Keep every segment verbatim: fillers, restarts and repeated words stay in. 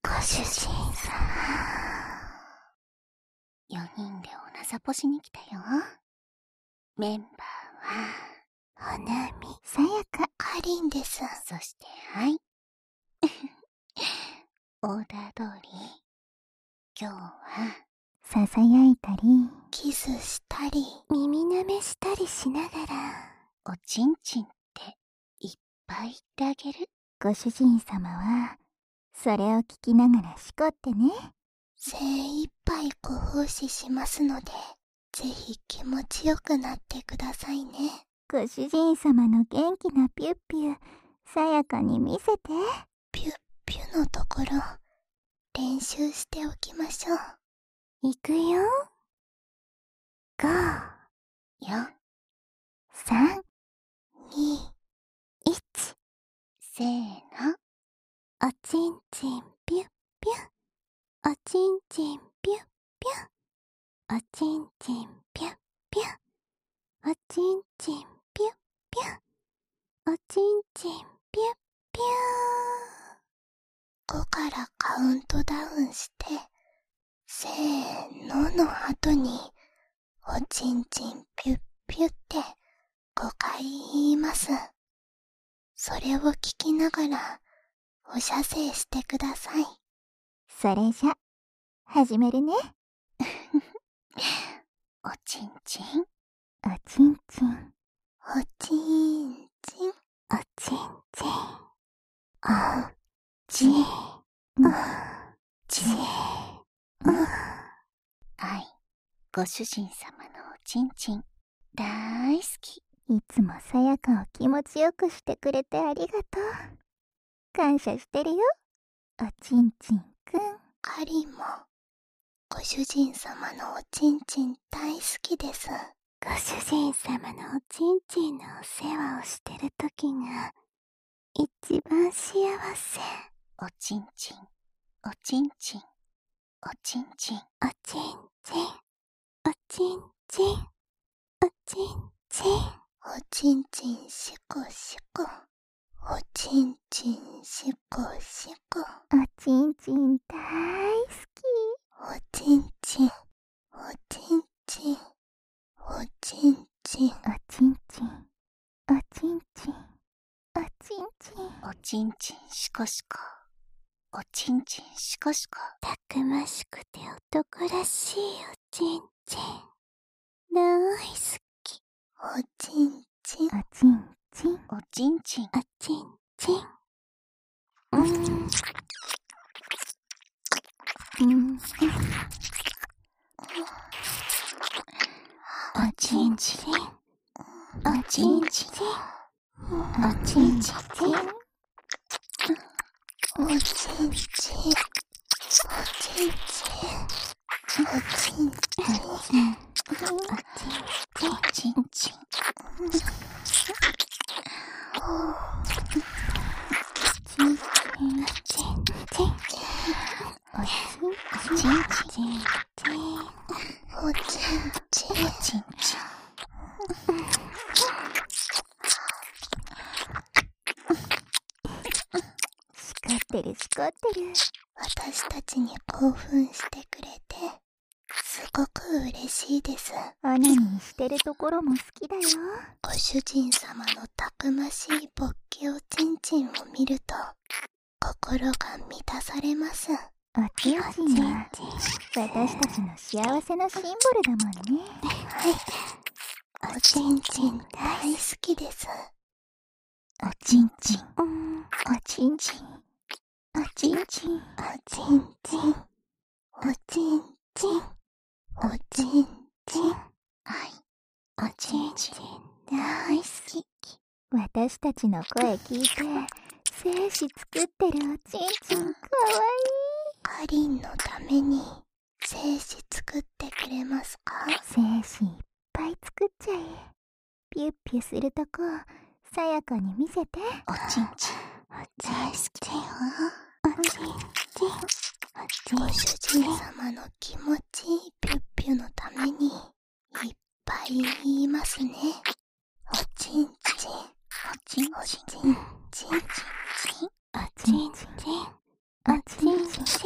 ご主人様。よにんでおなさぽしに来たよ。メンバーは、ほなみ、さやか、かりんです。そして、はい。オーダー通り、今日は、ささやいたり、キスしたり、耳舐めしたりしながら、おちんちんっていっぱい言ってあげる。ご主人様は、それを聞きながらしこってね。精一杯ご奉仕しますので、ぜひ気持ちよくなってくださいね。ご主人様の元気なピュッピュ、さやかに見せて。ピュッピュのところ、練習しておきましょう。いくよ。ご、よん、さん、に、いち。せーの。おちんちんピュッピュ。おちんちんピュッピュ。おちんちんピュッピュ。おちんちんピュッピュ。おちんちんピュッピュ。ごからカウントダウンして、せーのの後に、おちんちんピュッピュってごかい言います。それを聞きながら、お射精してください。それじゃ、始めるね。おちんちん、おちんちん、おちんちん、おちんちん、おちんちん。はい、ご主人様のおちんちん、大好き。いつもさやかを気持ちよくしてくれてありがとう。感謝してるよ、おちんちんくん。かりんも、ご主人様のおちんちん大好きです。ご主人様のおちんちんのお世話をしてるときが、一番幸せ。おちんちん、おちんちん、おちんちん、おちんちん、おちんちん、おちんちん、おちんちんしこしこ。おちんちんしこしこ。おちんちん大好き。おちんちん、おちんちん、おちんちん、おちんちん、おちんちん、おちんちん、おちんちんしこしこ。おちんちんしこしこ。たくましくて男らしいおちんちん。大好き。おちんちん、おちんちん、おちんちん、おちんちん。うーん。うん。おちんちん、おちんちん、おちんちん、おちんちん、おちんちん、おちんちん、おちんちん、おちんちん。叱ってる叱ってる。私たちに興奮してくれて、すごく嬉しいです。オナニーしてるところも好きだよ。ご主人様のたくましい勃起おちんちんを見ると、心が満たされます。おちんちんは、私たちの幸せのシンボルだもんね。はい。おちんちん大好きです。おちんちん、おちんちん、おちんちん、おちんちん、おちんちん、おちんちん。はい。おちんちん大好き。私たちの声聞いて、精子作ってるおちんちんかわいい。かりんのために精子作ってくれますか？精子いっぱい作っちゃえ。ピュッピュするとこ、さやかに見せて。おちんちん大好きだよ。おちんちん、おちんちん。ご主人様の気持ちいいピュッピュのためにいっぱい言いますね。おちんちん、おちんちん、おちんちん、おちんちん、おちんちん、おちんちん。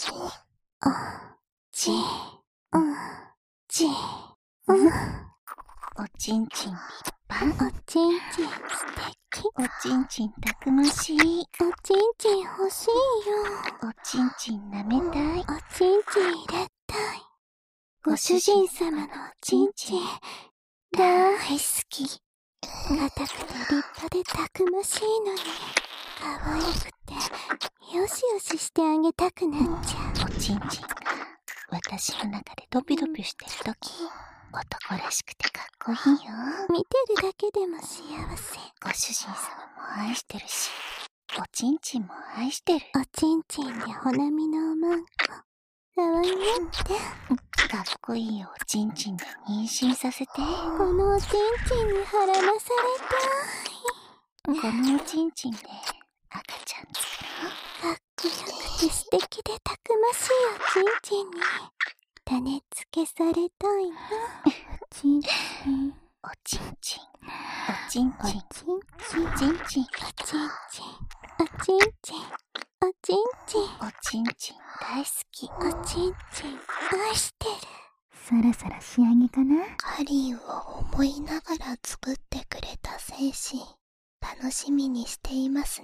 ち、あ、ち、うん、ち、うん。おちんちん立派。おちんちん素敵。おちんちんたくましい。おちんちん欲しいよ。おちんちん舐めたい。おちんちん入れたい。ご主人様のおちんちん大好き。硬くて立派でたくましいのに可愛くてよしよししてあげたくなっちゃう。おちんちんが私の中でドピドピしてるとき、男らしくてかっこいいよ。見てるだけでも幸せ。ご主人様も愛してるし、おちんちんも愛してる。おちんちんでほなみのおまんこかわいいって。かっこいいおちんちんで妊娠させて。このおちんちんに孕まされたい。このおちんちんで赤ちゃん作ろう。かっこよくて素敵でたくましいおちんちんに種付けされたいな。おちんちん。おちんちん。おちんちん。おちんちん。おちんちん。おちんちん。おちんちん。おちんちん。おちんちん大好き。おちんちん愛してる。そろそろ仕上げかな。カリンを思いながら作ってくれた精神、楽しみにしていますね。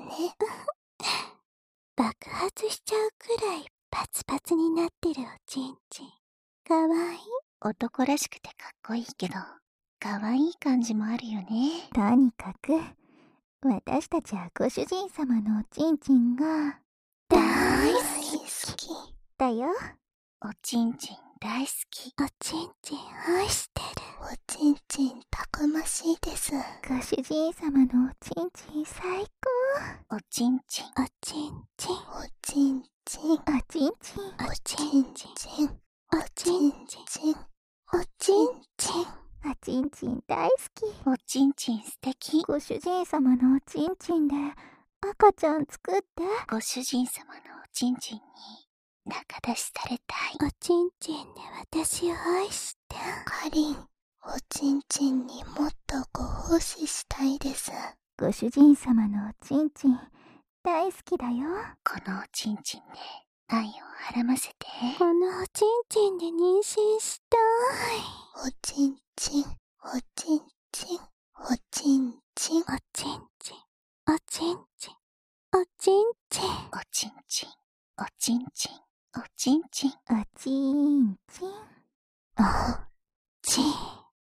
爆発しちゃうくらいパツパツになってるおちんちんかわいい。男らしくてかっこいいけどかわいい感じもあるよね。とにかく私たちはご主人様のおちんちんが大好きだよ。おちんちん大好き。おちんちん愛してる。おちんちんたくましいです。ご主人様のおちんちん最高。おちんちん。おちんちん。おちんちん。おちんちん。おちんちん。おちんちん。おちんちん。おちんちん大好き。おちんちん素敵。ご主人様のおちんちんで赤ちゃん作って。ご主人様のおちんちんに仲出しされたい。おちんちんで私を愛して。かりん、おちんちんにもっとご奉仕したいです。ご主人様のおちんちん大好きだよ。このおちんちんで愛をはらませて。このおちんちんで妊娠したい。おちんちん、おちんちん、おちんちん、おちんちん、おちんちん、おちんちん、おちんちん、おちんちん、おちんちん、おちんちん、おちん、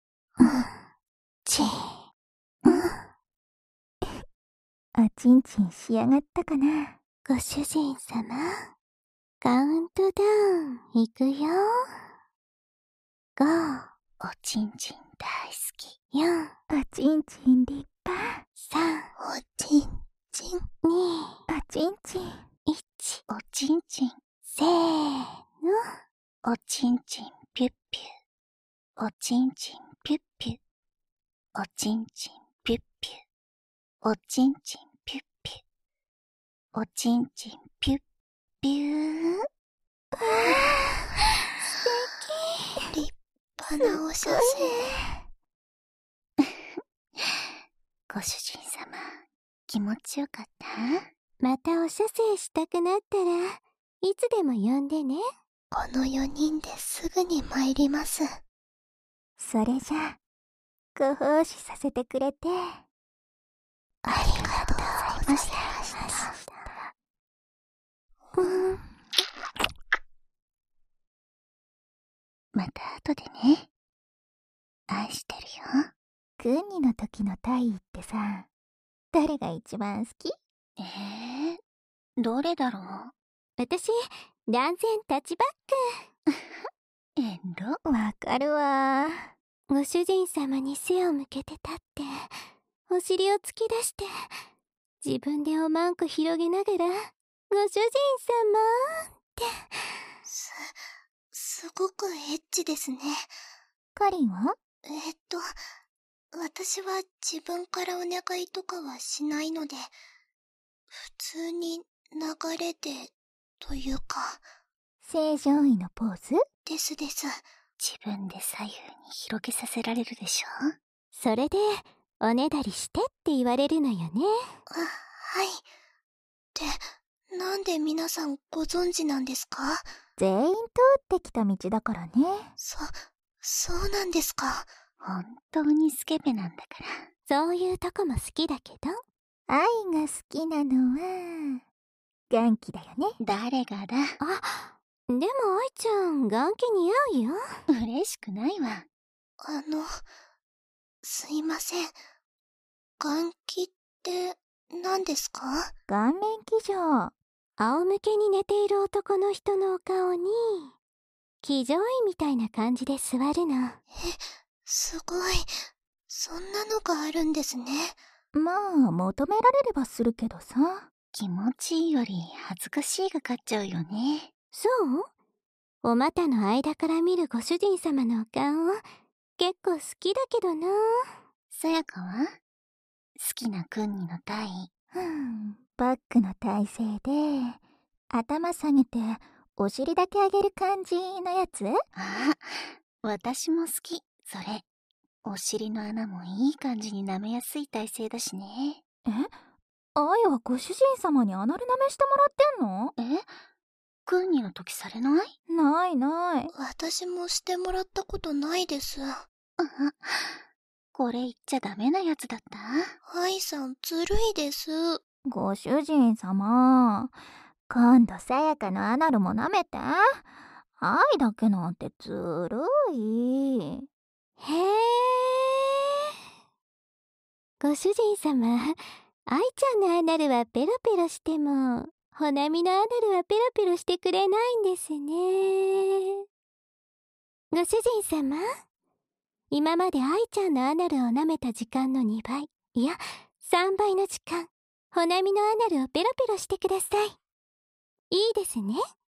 ちん、おちんちん仕上がったかな。ご主人様、カウントダウンいくよ。ご、おちんちん大好き。よん、おちんちん立派。さん、おちんちん。に、おちんちん。いち、おちんちん。せーの。おちんちんピュッピュ。おちんちんピュッピュ。おちんちんピュッピュ。おちんちんピュッピュ。おちんちんピュッピュー。わー、素敵。立派なお写真。ご主人様、気持ちよかった？またお写生したくなったらいつでも呼んでね。このよにんですぐに参ります。それじゃあご奉仕させてくれてありがとうございました。うん、また後でね。愛してるよ。 クンニの時の体位ってさ、誰が一番好き？ えー、どれだろう。 私、断然タッチバック。 遠慮？ わかるわ。 ご主人様に背を向けて立って、お尻を突き出して、自分でおまんこ広げながら、ご主人様って。 す、すごくエッチですね。カリンは？えー、っと、私は自分からお願いとかはしないので、普通に流れで、というか。正常位のポーズ？ですです。 自分で左右に広げさせられるでしょ。 それで、おねだりしてって言われるのよね。 あ、はい。で、なんで皆さんご存知なんですか？全員通ってきた道だからね。そ、そうなんですか。 本当にスケベなんだから。 そういうとこも好きだけど。 愛が好きなのは、元気だよね。 誰がだ。 あ、でも愛ちゃん、元気似合うよ。 嬉しくないわ。 あの、すいません。眼気って何ですか？顔面騎乗。 仰向けに寝ている男の人のお顔に、騎乗位みたいな感じで座るの。 え、すごい。そんなのがあるんですね。まあ、求められればするけどさ。 気持ちいいより恥ずかしいが勝っちゃうよね。 そう？お股の間から見るご主人様のお顔、結構好きだけどな。 さやかは？好きなクンニの体位。 ふん、バックの体勢で、頭下げて、お尻だけ上げる感じのやつ？ ああ、私も好き、それ。お尻の穴もいい感じに舐めやすい体勢だしね。 え？愛はご主人様にアナル舐めしてもらってんの？ え？クンニの時されない？ ないない。私もしてもらったことないです。 あ、これ言っちゃダメなやつだった？ 愛さんずるいです。ご主人様、今度さやかのアナルも舐めて。愛だけなんてずるい。 へえ。ご主人様、愛ちゃんのアナルはペロペロしても、ほなみのアナルはペロペロしてくれないんですね。ご主人様、今まで愛ちゃんのアナルを舐めた時間のにばい、いや、さんばいの時間、ほなみのアナルをペロペロしてください。いいですね。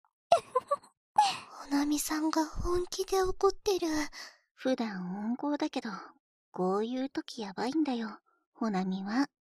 ほなみさんが本気で怒ってる。 普段温厚だけど、こういう時やばいんだよ、ほなみは。